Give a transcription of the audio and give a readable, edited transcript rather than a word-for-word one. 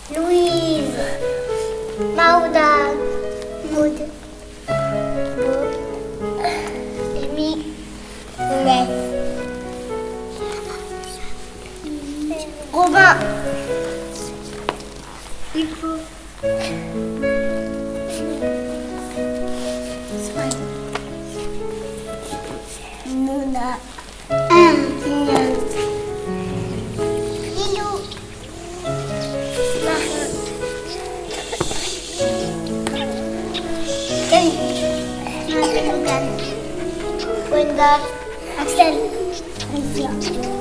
Louise, Mauda, Maud, Beau, Amy, Inès, Robin, Hugo, Nuna, Lilou, Marie, Logan, Wendell, Axel, Alicia.